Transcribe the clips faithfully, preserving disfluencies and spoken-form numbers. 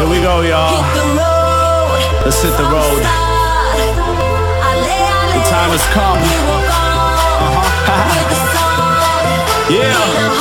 Here we go, y'all. Let's hit the road. The time has come. Uh-huh. Yeah.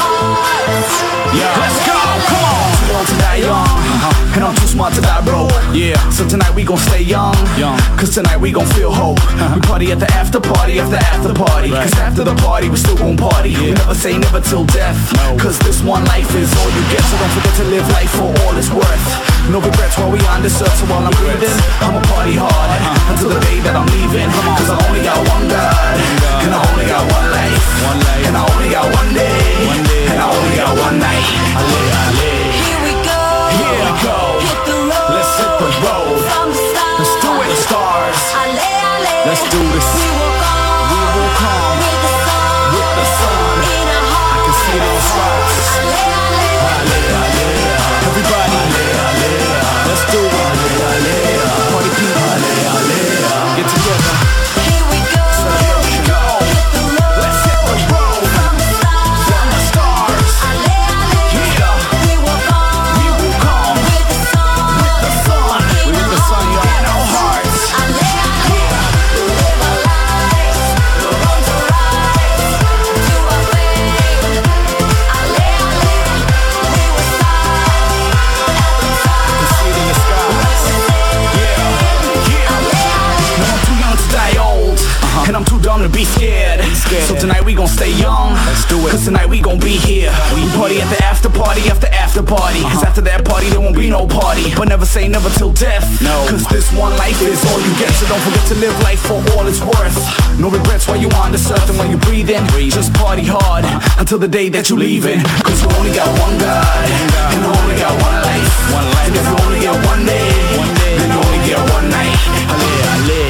Yeah. Let's go. Come on. Too old to die young. Uh-huh. And I'm too smart to die broke. Yeah. So tonight we gon' stay young. Young. Cause tonight we gon' feel hope. Uh-huh. We party at the after party after after party. Right. Cause after the party we still gon' party. Yeah. We never say never till death. No. Cause this one life is all you get. So don't forget to live life for all it's worth. No regrets while we on this earth. So while I'm breathing, I'ma party hard uh-huh. until the day that I'm leaving. Cause I only got one God, and I only got one life, one life. And I only got one day, one day. And I only got one night. Ale, ale. Here we go, here we go. Hit the road. Let's hit the road. From the stars. Let's do it, the stars. Ale, ale. Let's do this. We will come, we will come with the sun, with the sun. In our hearts. I can see those stars. Ale, ale. Ale, ale. Everybody, ale, ale. Let's do it. Ale, ale. Party people, ale, ale. Get together. Here we go, here we go. Hit the road. Let's hit the road. From the stars. From the stars. Ale, ale. Yeah. We will come, We will come with the sun, with the sun. We with the sun, y'all. In our hearts. Ale, ale. Live our lives, the road to rise to our fame. Ale, ale. We will start at the top. See it in the skies. Yeah, yeah. No, I'm too young to die old, uh-huh. and I'm too dumb to be scared. scared. So tonight we gon' stay young. Let's do it. Cause tonight we gon' be here. We party at the after party after after party. Uh-huh. Cause after that party there won't be no party. But never say never till death. No. Cause this one life is all you get. So don't forget to live life for all it's worth. No regrets while you on this earth and while you breathing. Just party hard until the day that you leaving. Cause you only got one God, and you only got one life. One life. And if you only get one day, one day, then you only get one night. Ale, ale.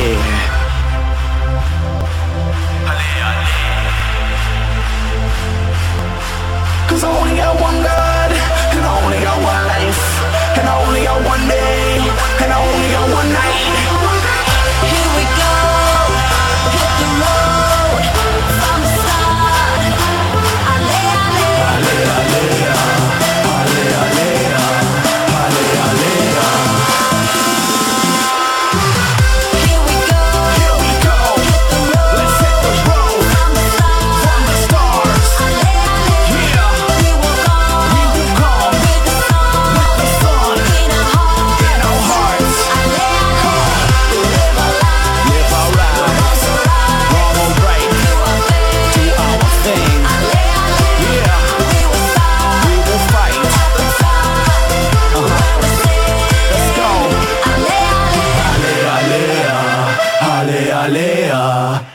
Ale, ale. Cause I only got one God, and I only got one life, and I only got one day, and I only got one night. Here we go, hit the road from the start. Ale, ale. Ale, ale. Ale, ale. Ale, ale. Here we go, Here we go. hit the road Let's hit the road. from the start. From the stars. Ale, ale. Yeah. We will come, We will come with the sun, with the sun. in our hearts. In our hearts. Ale, ale. Live our lives, Live our lives. to rise Wrong or right. to our fame. Do our thing. Ale, ale. Yeah. We will start We will fight. at the top. When we sing, Let's go. ale, ale. Ale, ale. Ale, ale.